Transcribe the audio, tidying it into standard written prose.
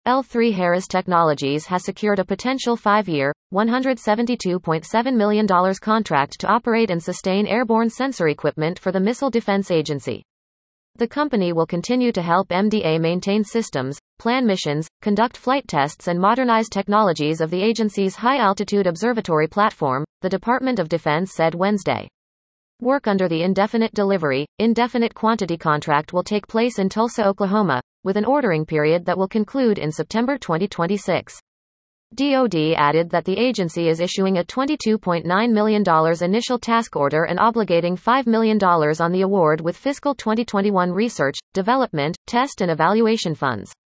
L3Harris Technologies has secured a potential 5-year, $172.7 million contract to operate and sustain airborne sensor equipment for the Missile Defense Agency. The company will continue to help MDA maintain systems, plan missions, conduct flight tests and modernize technologies of the agency's high-altitude observatory platform, the Department of Defense said Wednesday. Work under the indefinite delivery, indefinite quantity contract will take place in Tulsa, Oklahoma, with an ordering period that will conclude in September 2026. DoD added that the agency is issuing a $22.9 million initial task order and obligating $5 million on the award with fiscal 2021 research, development, test and evaluation funds.